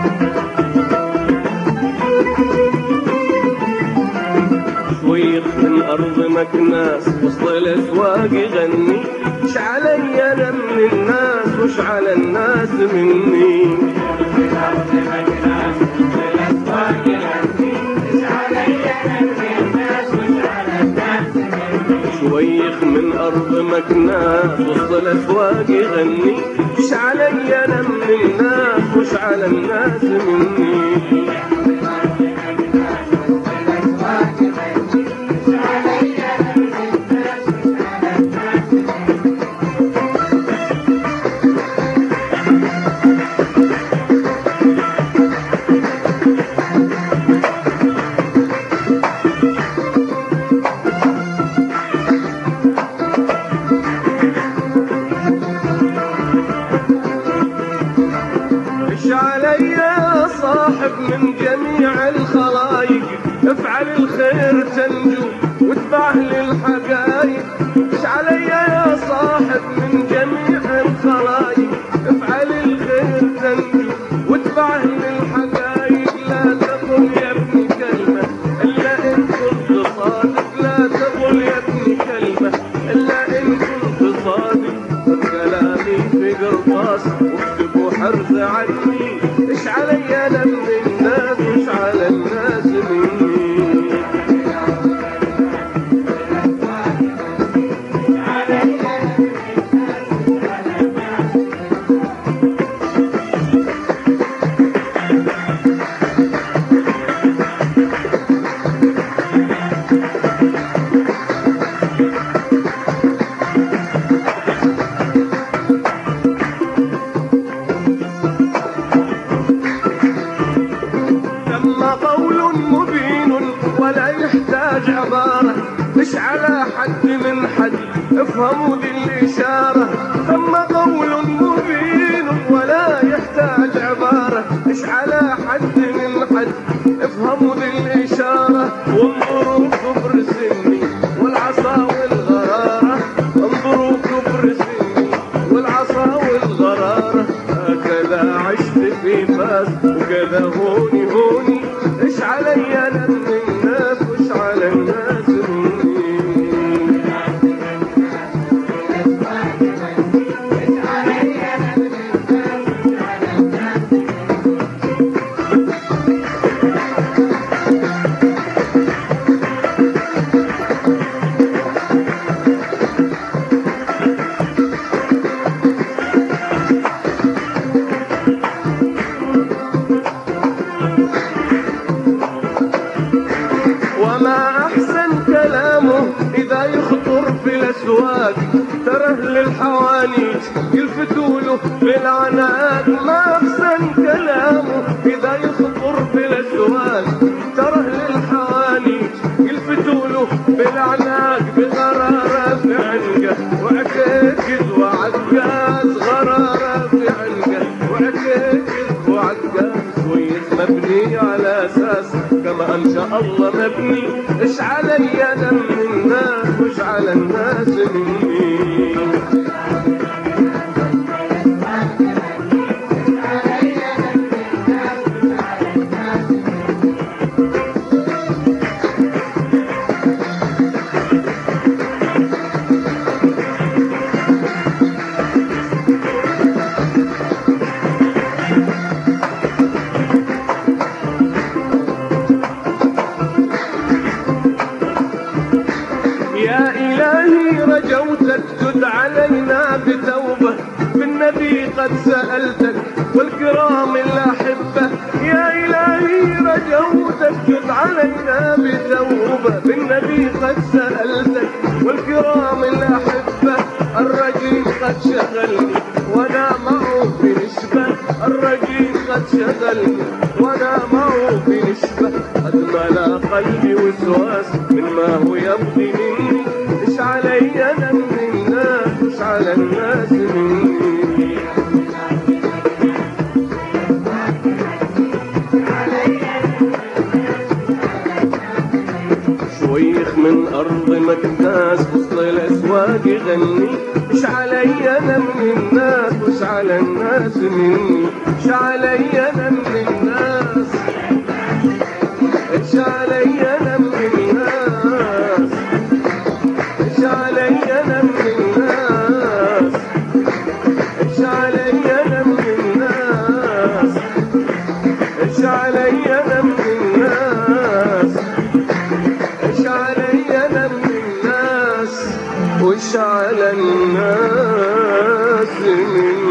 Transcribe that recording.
شويخ من أرض مكناس وسط الأسواق يغني، إيش علي أنا من الناس وإيش على الناس مني. شويخ من أرض مكناس وسط الأسواق يغني، إيش علي أنا من الناس وإيش على الناس مني. من جميع الخلايق افعل الخير تنجو واتبع للحقايق. ايش علي يا صاحب من جميع الخلايق افعل الخير تنجو واتبع للحقايق. لا تقل يا ابني كلمة الا ان كنت صادق، لا تقل يا ابني كلمة الا ان كنت صادق. كلامي في قرطاس واكتبوا حرز عني، ايش علي انا من الناس وايش على الناس مني. ولا يحتاج عبارة، مش على حد من حد افهموا ذي الإشارة. ثم قول مبين ولا يحتاج عبارة، مش على حد من حد افهموا ذي الإشارة. وانظروا كبر سني والعصا والغرارة، انظروا كبر سني والعصا والغرارة. هكذا عشت في فاس وكذا هوني هوني، ايش علي انا من الناس وايش على الناس مني. وما أحسن كلامه إذا يخطر في الأسواق، تره للحوانيت يلفتوا له بالعناق. ما أحسن كلامه إذا يخطر في الأسواق، تره للحوانيت يلفتوا له بالعناق. بغرارة في عنقه وعكاكز وعكاز، غرارة في عنقه وعكاكز وعكاز. كويس مبني على أساس كما أنشأ الله مبني، إيش علي أنا من الناس وإيش على الناس مني. يا إلهي رجوتك تد علينا بتوبة، بالنبي قد سألتك والكرام الأحبة. يا إلهي رجوتك تد علينا بتوبة، بالنبي قد سألتك والكرام الأحبة. الرجيم قد شغلني وأنا معه في نسبة، الرجيم قد شغلني وأنا معه في نسبة. قد ملا قلبي وسواس مما هو يبغي مني، إيش علي أنا من الناس إيش على الناس مني. شويخ من أرض مكناس وسط الأسواق يغني، إيش علي أنا من الناس وإيش على الناس مني. إيش علي أنا من الناس علي انا من الناس، ايش علي انا من الناس، وش على الناس من